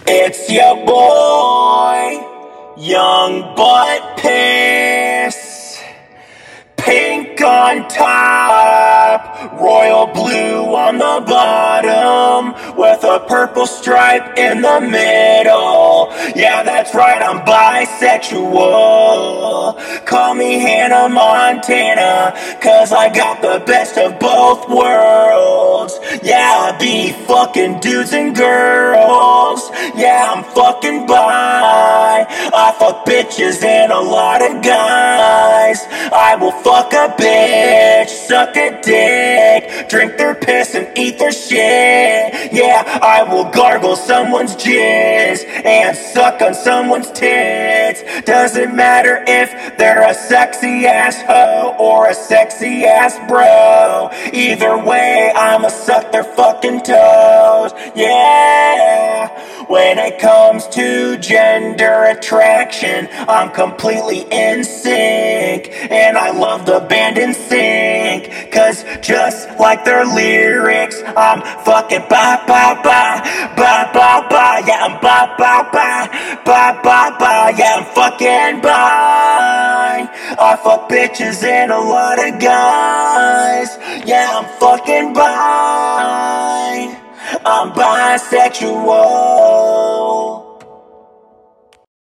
It's your boy, Young Butt Piss. Pink on top, royal blue on the bottom, with a purple stripe in the middle. Yeah, that's right, I'm bisexual. Call me Hannah Montana, cause I got the best of both worlds. Yeah, I be fucking dudes and girls. Yeah, I'm fucking bi. I fuck bitches and a lot of guys. I will fuck a bitch, suck a dick, drink their piss and eat their shit. Yeah, I will gargle someone's jizz and suck on someone's tits. Doesn't matter if they're a sexy ass hoe or a sexy ass bro. Either way, I'ma suck their fucking toes. Yeah. When it comes to gender attraction, I'm completely in sync. And I love the band NSYNC, cause just like their lyrics, I'm fucking ba ba ba, ba ba ba. Yeah, I'm ba ba ba, ba ba ba. Yeah, I'm fucking bi. I fuck bitches and a lot of guys. Yeah, I'm fucking bi. I'm bisexual.